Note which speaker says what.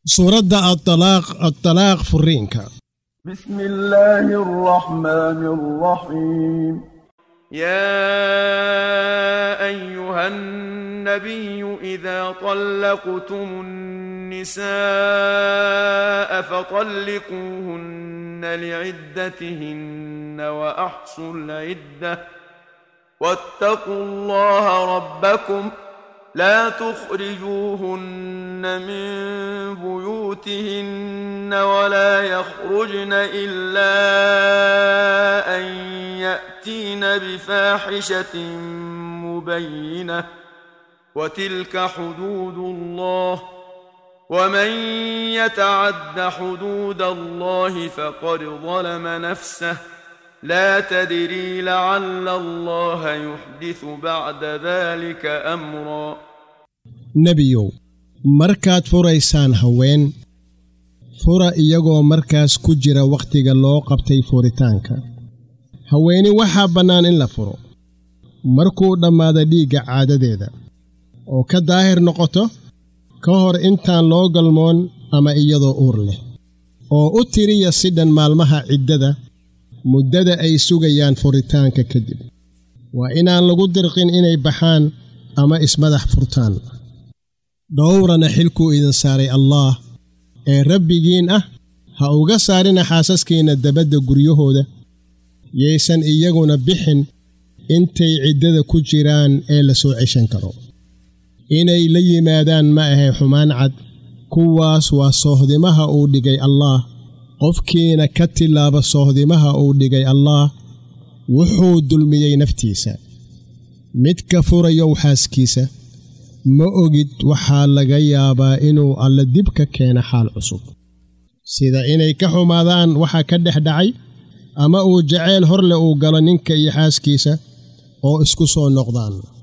Speaker 1: سورة الطلاق فرينك.
Speaker 2: بسم الله الرحمن الرحيم.
Speaker 3: يا أيها النبي إذا طلقتم النساء فطلقوهن لعدتهن وأحصوا العدة واتقوا الله ربكم لا تخرجوهن من بيوتهن ولا يخرجن إلا أن يأتين بفاحشة مبينة وتلك حدود الله ومن يتعد حدود الله فقد ظلم نفسه لا تدري لعل الله يحدث بعد ذلك أمرا.
Speaker 1: نبيو مركات فريسان هوين فرا إيغو مركاس كجرا وقتيغا لو قبتي فوريتانكا هويني waxaa bannaan in la furo markuu dhammaado dhiigga caadadeeda oo ka daahir noqoto ka hor intaan loo galmoon ama iyadoo uur leh oo u tiriya sidhan maalmaha ciddada muddada ay sugayaan furitaanka kadib waa inaan lagu dirqin inay baxaan ama ismadax furtaan dhowrana xilkuu idin saaray allah ee rabbigiin ah ha uga saarina xaasaskiina dabadda guryahooda yeysan iyaguna bixin intay ciddada ku jiraan ee la soo ceshan karo inay la yimaadaan ma ahay xumaan cad kuwaas waa soohdimaha uu dhigay allah qofkiina ka tilaaba soohdimaha uu dhigay allah wuxuu dulmiyey naftiisa midka furayo xaaskiisa ma ogid waxaa laga yaabaa inuu alla dib ka keeno xaal cusub sida inay ka xumaadaan waxa ka dhex dhacay ama uu jacayl hor leh uu galo ninka iyo xaaskiisa oo isku soo noqdaan